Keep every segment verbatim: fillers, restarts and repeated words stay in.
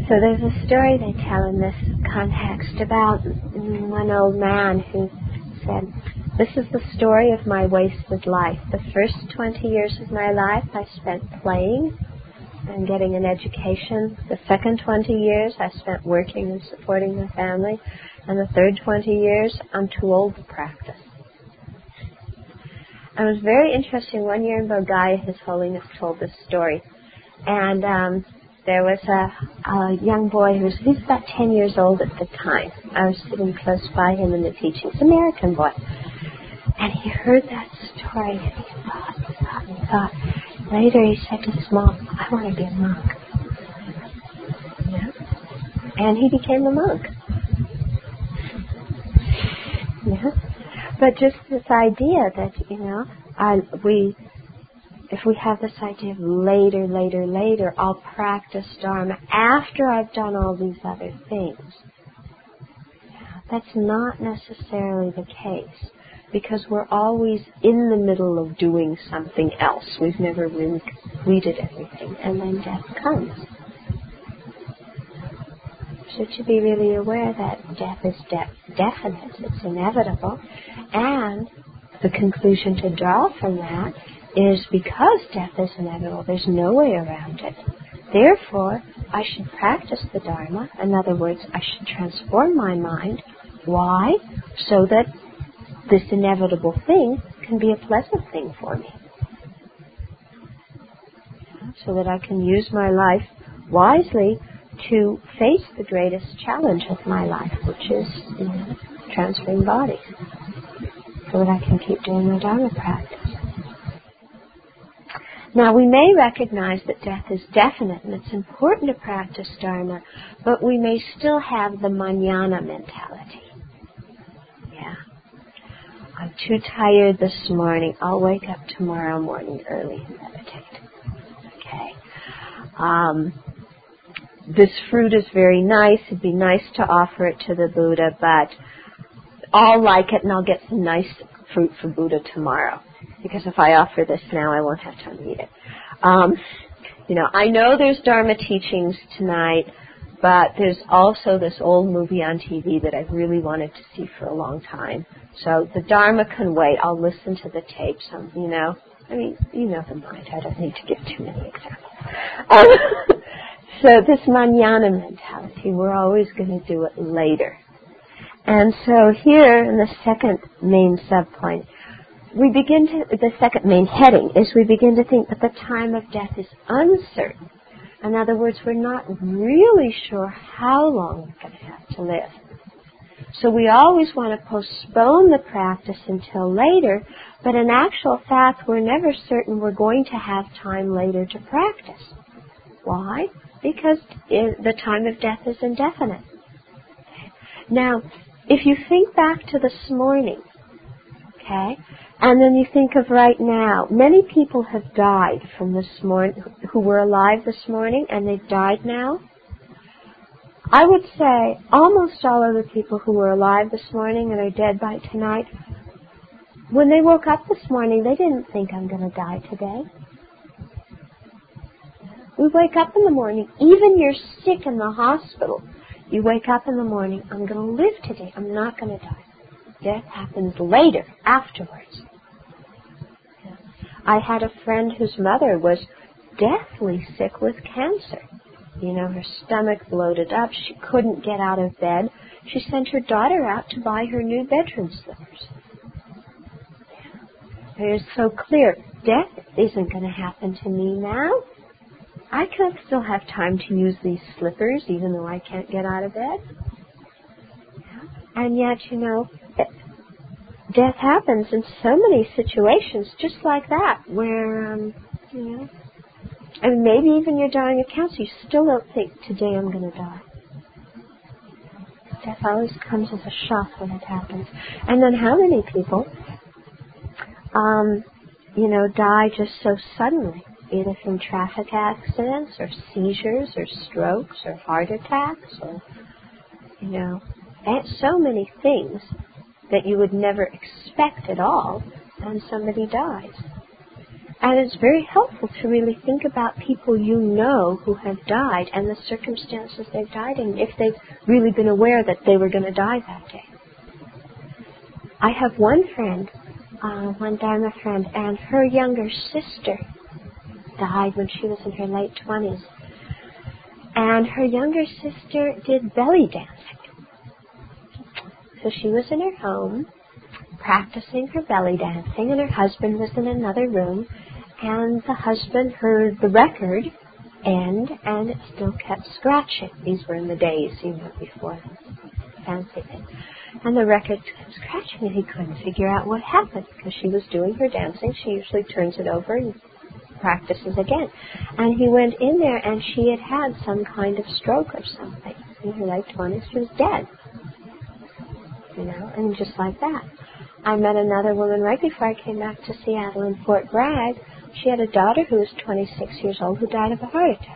So there's a story they tell in this context about one old man who said, "This is the story of my wasted life. The first twenty years of my life I spent playing and getting an education. The second twenty years I spent working and supporting my family. And the third twenty years, I'm too old to practice." And it was very interesting. One year in Bodhgaya, His Holiness told this story. And um, there was a, a young boy who was, he was about ten years old at the time. I was sitting close by him in the teachings, American boy. And he heard that story, and he thought, he thought, he thought. Later he said to his mom, "I want to be a monk." Yeah. And he became a monk. Yeah. But just this idea that, you know, I, we, if we have this idea of later, later, later, I'll practice Dharma after I've done all these other things. That's not necessarily the case, because we're always in the middle of doing something else. We've never really completed everything, and then death comes. So to be really aware that death is de- definite, it's inevitable, and the conclusion to draw from that is because death is inevitable, there's no way around it. Therefore, I should practice the Dharma. In other words, I should transform my mind. Why? So that this inevitable thing can be a pleasant thing for me. So that I can use my life wisely to face the greatest challenge of my life, which is, you know, transferring bodies, so that I can keep doing the Dharma practice. Now, we may recognize that death is definite and it's important to practice Dharma, but we may still have the manana mentality. Yeah. I'm too tired this morning. I'll wake up tomorrow morning early and meditate. Okay. Um, this fruit is very nice. It'd be nice to offer it to the Buddha, but I'll like it and I'll get some nice fruit for Buddha tomorrow. Because if I offer this now, I won't have time to eat it. Um, you know, I know there's Dharma teachings tonight, but there's also this old movie on T V that I've really wanted to see for a long time. So the Dharma can wait. I'll listen to the tapes. Um, you know, I mean, you know the mind. I don't need to give too many examples. Um, so this manana mentality, we're always going to do it later. And so here in the second main subpoint, we begin to, the second main heading is we begin to think that the time of death is uncertain. In other words, we're not really sure how long we're going to have to live. So we always want to postpone the practice until later, but in actual fact, we're never certain we're going to have time later to practice. Why? Because the time of death is indefinite. Now, if you think back to this morning, okay, and then you think of right now, many people have died from this morning, who were alive this morning, and they've died now. I would say almost all of the people who were alive this morning and are dead by tonight, when they woke up this morning, they didn't think, "I'm going to die today." We wake up in the morning, even you're sick in the hospital, you wake up in the morning, "I'm going to live today, I'm not going to die." Death happens later, afterwards. I had a friend whose mother was deathly sick with cancer. You know, her stomach bloated up. She couldn't get out of bed. She sent her daughter out to buy her new bedroom slippers. It is so clear, death isn't going to happen to me now. I can still have time to use these slippers even though I can't get out of bed. And yet, you know, death happens in so many situations just like that, where, um, you know, and maybe even you're dying of cancer, you still don't think, "Today I'm going to die." Death always comes as a shock when it happens. And then how many people, um, you know, die just so suddenly, either from traffic accidents or seizures or strokes or heart attacks or, you know, so many things that you would never expect at all, and somebody dies. And it's very helpful to really think about people you know who have died and the circumstances they've died in, if they've really been aware that they were going to die that day. I have one friend, uh, one Dharma friend, and her younger sister died when she was in her late twenties. And her younger sister did belly dancing. So she was in her home practicing her belly dancing, and her husband was in another room, and the husband heard the record end, and it still kept scratching. These were in the days, you know, before fancy thing. And the record kept scratching, and he couldn't figure out what happened, because she was doing her dancing. She usually turns it over and practices again. And he went in there, and she had had some kind of stroke or something. In her late twenties, she was dead. You know, and just like that. I met another woman right before I came back to Seattle in Fort Bragg. She had a daughter who was twenty-six years old who died of a heart attack.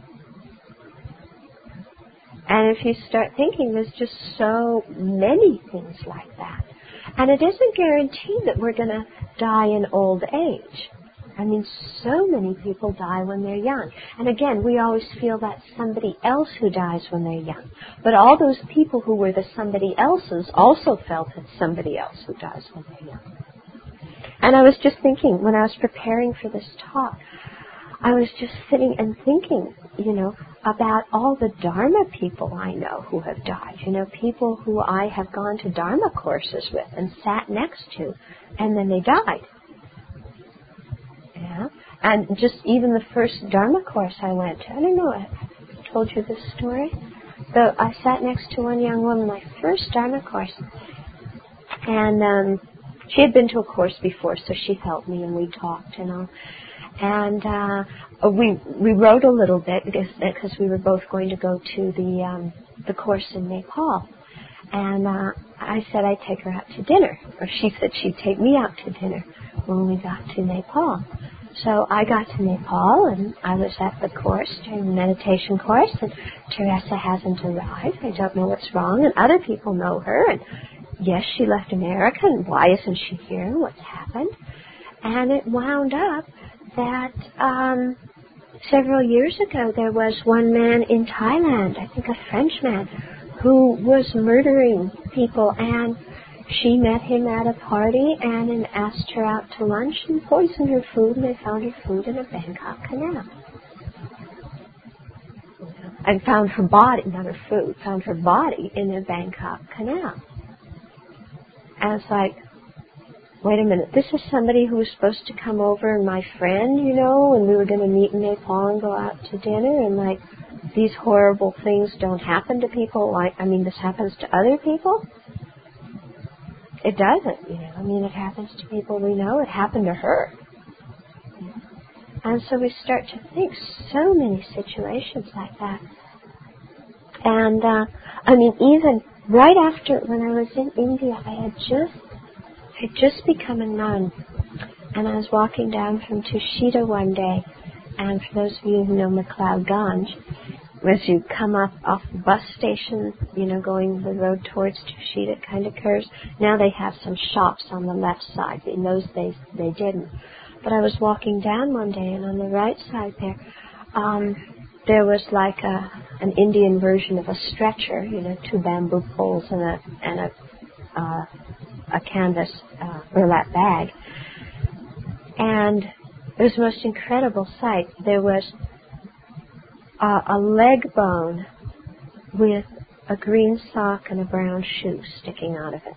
And if you start thinking, there's just so many things like that. And it isn't guaranteed that we're going to die in old age. I mean, so many people die when they're young. And again, we always feel that's somebody else who dies when they're young. But all those people who were the somebody else's also felt it's somebody else who dies when they're young. And I was just thinking, when I was preparing for this talk, I was just sitting and thinking, you know, about all the Dharma people I know who have died. You know, people who I have gone to Dharma courses with and sat next to, and then they died. Yeah, and just even the first Dharma course I went to, I don't know, I told you this story. So I sat next to one young woman, my first Dharma course, and um, she had been to a course before, so she helped me, and we talked and all. And uh, we we wrote a little bit because because we were both going to go to the um, the course in Nepal. And uh, I said I'd take her out to dinner, or she said she'd take me out to dinner when we got to Nepal. So I got to Nepal, and I was at the course, during the meditation course, and Teresa hasn't arrived. I don't know what's wrong, and other people know her, and yes, she left America, and why isn't she here, what's happened? And it wound up that um, several years ago there was one man in Thailand, I think a Frenchman, who was murdering people, and she met him at a party and, and asked her out to lunch and poisoned her food, and they found her food in a Bangkok canal. And found her body, not her food, found her body in a Bangkok canal. And it's like, wait a minute, this is somebody who was supposed to come over, and my friend, you know, and we were going to meet in Nepal and go out to dinner, and like, these horrible things don't happen to people. Like, I mean, this happens to other people? It doesn't, you know. I mean, it happens to people we know. It happened to her. And so we start to think so many situations like that. And, uh, I mean, even right after, when I was in India, I had just, I had just become a nun. And I was walking down from Tushita one day. And for those of you who know McLeod-Ganj, as you come up off the bus station, you know, going the road towards Tushita, it kind of curves. Now they have some shops on the left side. In those days, they didn't. But I was walking down one day, and on the right side there, um, there was like a an Indian version of a stretcher, you know, two bamboo poles and a and a uh, a canvas uh, burlap bag. And it was the most incredible sight. There was Uh, a leg bone with a green sock and a brown shoe sticking out of it.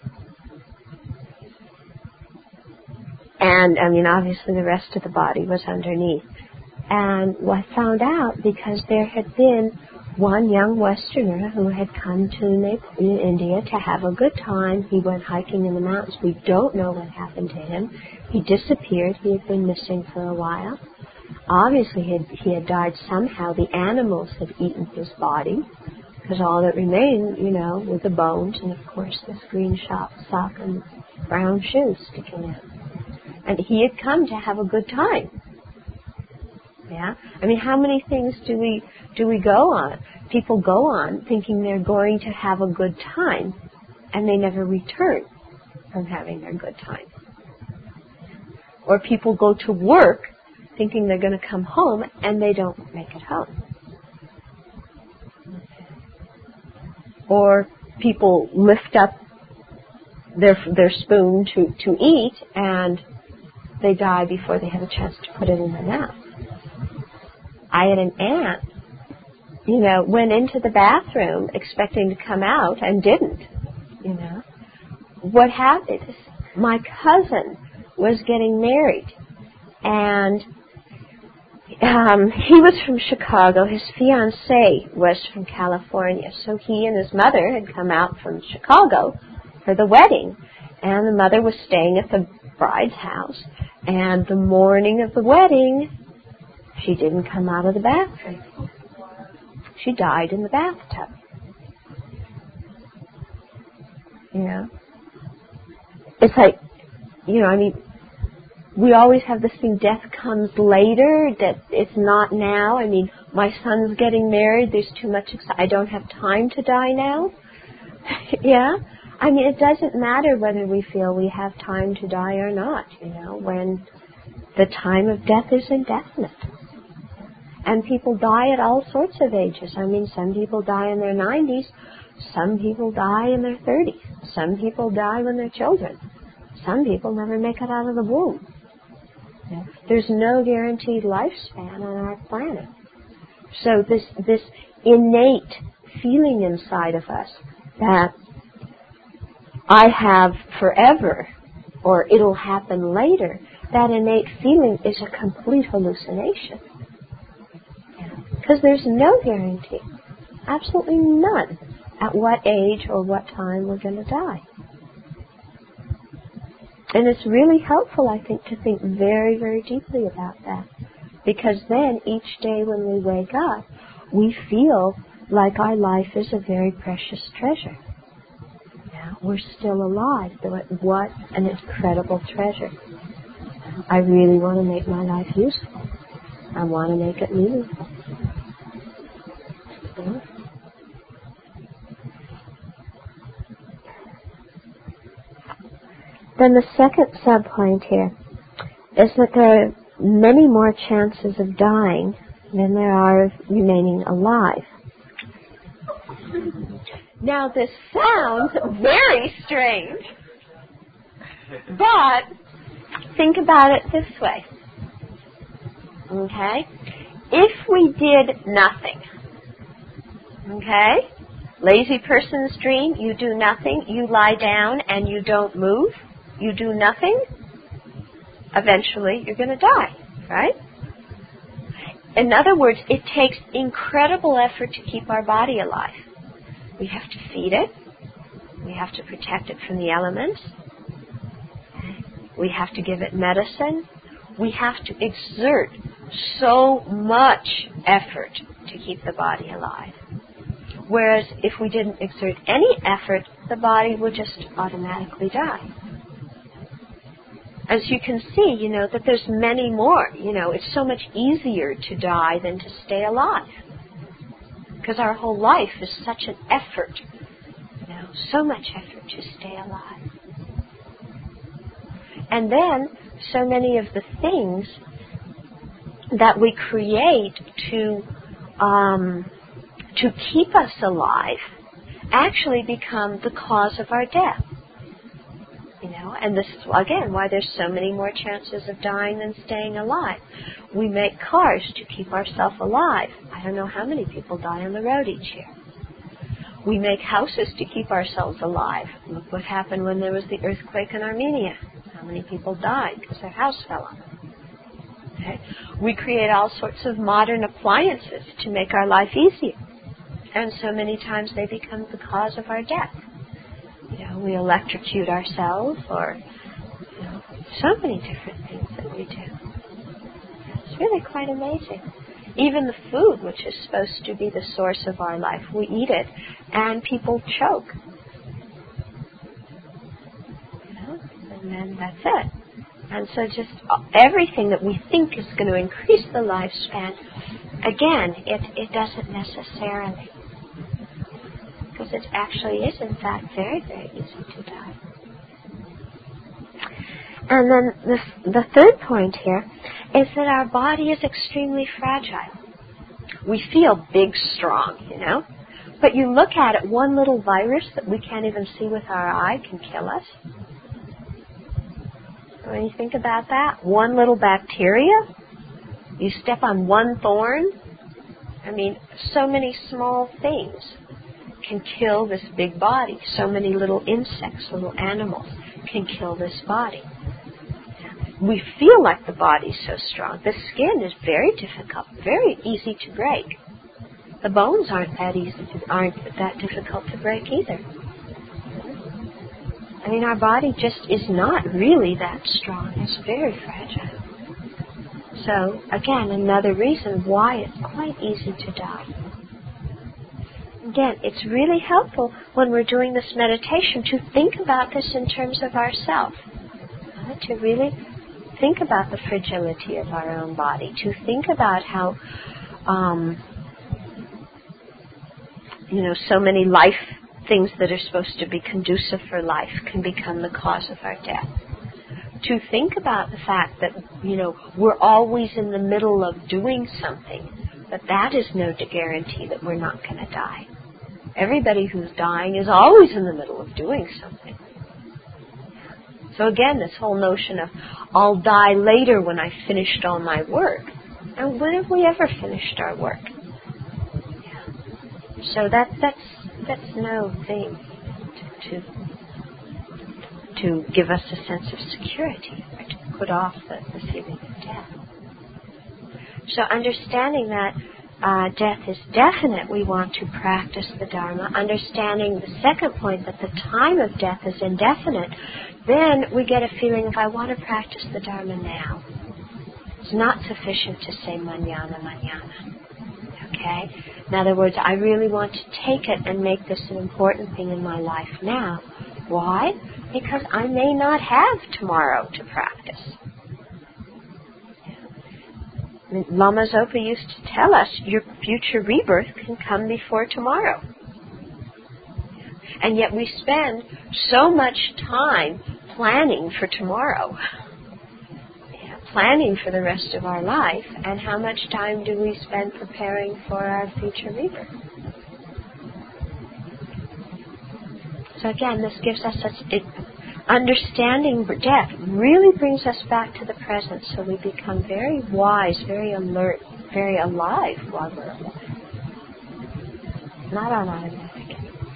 And, I mean, obviously the rest of the body was underneath. And I found out because there had been one young Westerner who had come to India to have a good time. He went hiking in the mountains. We don't know what happened to him. He disappeared. He had been missing for a while. Obviously, he had, he had died somehow. The animals had eaten his body, because all that remained, you know, were the bones, and of course this green shop, sock and brown shoes sticking out. And he had come to have a good time. Yeah, I mean, how many things do we do we go on? People go on thinking they're going to have a good time, and they never return from having their good time. Or people go to work thinking they're going to come home and they don't make it home. Or people lift up their their spoon to, to eat and they die before they have a chance to put it in their mouth. I had an aunt, you know, went into the bathroom expecting to come out and didn't, you know. What happened is my cousin was getting married, and um, he was from Chicago. His fiancée was from California, so he and his mother had come out from Chicago for the wedding, and the mother was staying at the bride's house, and the morning of the wedding, she didn't come out of the bathroom. She died in the bathtub. You know? It's like, you know, I mean, we always have this thing, death comes later, that it's not now. I mean, my son's getting married, there's too much excitement. I don't have time to die now. Yeah? I mean, it doesn't matter whether we feel we have time to die or not, you know, when the time of death is indefinite. And people die at all sorts of ages. I mean, some people die in their nineties. Some people die in their thirties. Some people die when they're children. Some people never make it out of the womb. Yeah. There's no guaranteed lifespan on our planet. So this this innate feeling inside of us that I have forever, or it'll happen later, that innate feeling is a complete hallucination. Because there's no guarantee, absolutely none, at what age or what time we're going to die. And it's really helpful, I think, to think very, very deeply about that. Because then, each day when we wake up, we feel like our life is a very precious treasure. Yeah, we're still alive. What an incredible treasure. I really want to make my life useful. I want to make it meaningful. Yeah. Then the second subpoint here is that there are many more chances of dying than there are of remaining alive. Now this sounds very strange, but think about it this way. Okay? If we did nothing, okay? Lazy person's dream, you do nothing, you lie down and you don't move, you do nothing, eventually you're going to die, right? In other words, it takes incredible effort to keep our body alive. We have to feed it. We have to protect it from the elements. We have to give it medicine. We have to exert so much effort to keep the body alive. Whereas if we didn't exert any effort, the body would just automatically die. As you can see, you know, that there's many more. You know, it's so much easier to die than to stay alive. Because our whole life is such an effort. You know, so much effort to stay alive. And then, so many of the things that we create to um, to keep us alive actually become the cause of our death. You know, and this is, again, why there's so many more chances of dying than staying alive. We make cars to keep ourselves alive. I don't know how many people die on the road each year. We make houses to keep ourselves alive. Look what happened when there was the earthquake in Armenia. How many people died because their house fell on them. Okay? We create all sorts of modern appliances to make our life easier. And so many times they become the cause of our death. You know, we electrocute ourselves, or you know, so many different things that we do. It's really quite amazing. Even the food, which is supposed to be the source of our life, we eat it, and people choke. You know, and then that's it. And so just everything that we think is going to increase the lifespan, again, it, it doesn't necessarily. Because it actually is, in fact, very, very easy to die. And then the, the third point here is that our body is extremely fragile. We feel big, strong, you know. But you look at it, one little virus that we can't even see with our eye can kill us. When you think about that, one little bacteria, you step on one thorn. I mean, so many small things can kill this big body. So many little insects, little animals can kill this body. We feel like the body's so strong. The skin is very difficult, very easy to break. The bones aren't that easy, to, aren't that difficult to break either. I mean, our body just is not really that strong. It's very fragile. So, again, another reason why it's quite easy to die. Again, it's really helpful when we're doing this meditation to think about this in terms of ourself. Uh, to really think about the fragility of our own body. To think about how, um, you know, so many life things that are supposed to be conducive for life can become the cause of our death. To think about the fact that, you know, we're always in the middle of doing something, but that is no guarantee that we're not going to die. Everybody who's dying is always in the middle of doing something. So again, this whole notion of, I'll die later when I've finished all my work. And when have we ever finished our work? So that that's that's no thing to, to to give us a sense of security, or to put off the, the feeling of death. So understanding that uh, death is definite, we want to practice the Dharma. Understanding the second point, that the time of death is indefinite, then we get a feeling of, I want to practice the Dharma now. It's not sufficient to say manana, manana. Okay? In other words, I really want to take it and make this an important thing in my life now. Why? Because I may not have tomorrow to practice. I mean, Lama Zopa used to tell us, your future rebirth can come before tomorrow. And yet we spend so much time planning for tomorrow, yeah, planning for the rest of our life, and how much time do we spend preparing for our future rebirth? So again, this gives us such it, understanding death really brings us back to the present, so we become very wise, very alert, very alive while we're alive. Not on automatic.